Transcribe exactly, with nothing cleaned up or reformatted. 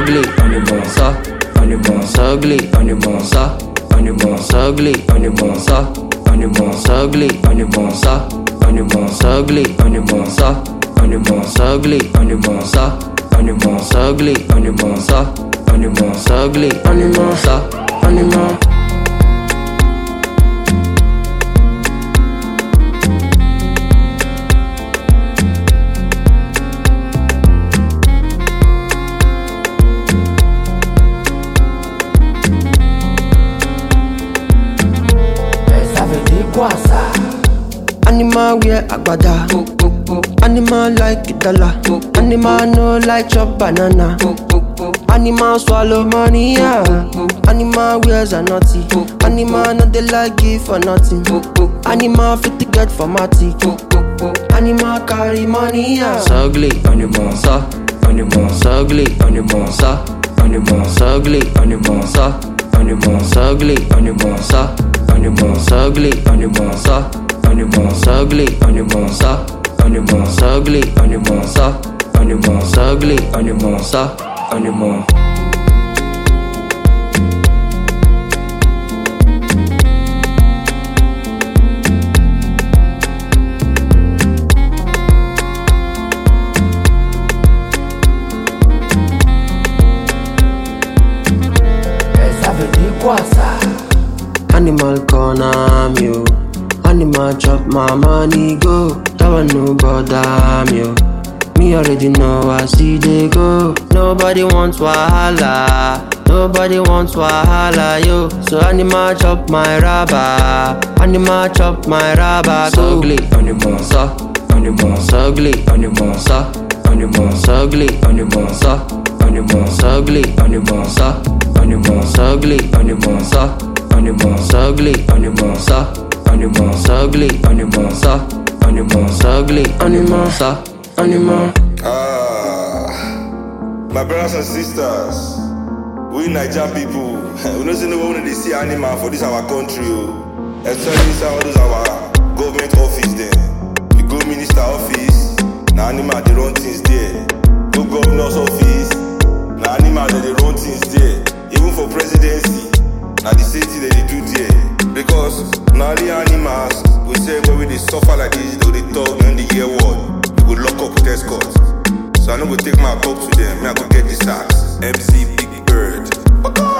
ugly, animal, sa, animal, ugly, animal, sa, animal, ugly, animal, sa, animal, ugly, animal, sa, animal, ugly, animal, sa, animal, ugly, animal, sa, animal, ugly, animal, sa, animal, ugly, animal, sa, animal. Animal wear agbada, animal like dollar, animal no like chop banana, animal swallow money, yeah. Animal wears a naughty, animal no they like give for nothing, animal fit to get for matic, animal carry money, yeah. Ugly, animal, sa, animal, ugly, animal, sa, animal, ugly, animal, sa, animal, ugly, animal, sa, animal, ugly, animal, sa, animal, ugly, animal, sa, animal, ugly, animal, sa, animal, ugly, animal, sa, animal. Animal corner me, oh. Animal chop my money go. That one no bother me, oh. Me already know I see they go. Nobody wants wahala, nobody wants wahala, yo. So animal chop my rubber, animal chop my rubber. So ugly, animal, sa, animal, ugly, animal, sa, animal, ugly, animal, sa, animal, ugly, animal, sa, animal, ugly, animal, sa, animal, ugly, animal, sa, animal, ugly, animal, sa, animal, ugly, animal, sa, animal. Ah, my brothers and sisters, we Nigerian people, we don't see no one they see animal for this our country, oh. Especially inside all those our government office there. We go minister office, na animal they run things there. Go governor's office, na animal they run things there. Even for presidency, na the same thing they do there. Because na only animals we say when they suffer like this, they dey talk when they hear word. We go lock up with escort. So I no go take my cup to them, me I go get the sacks. M C Big Bird.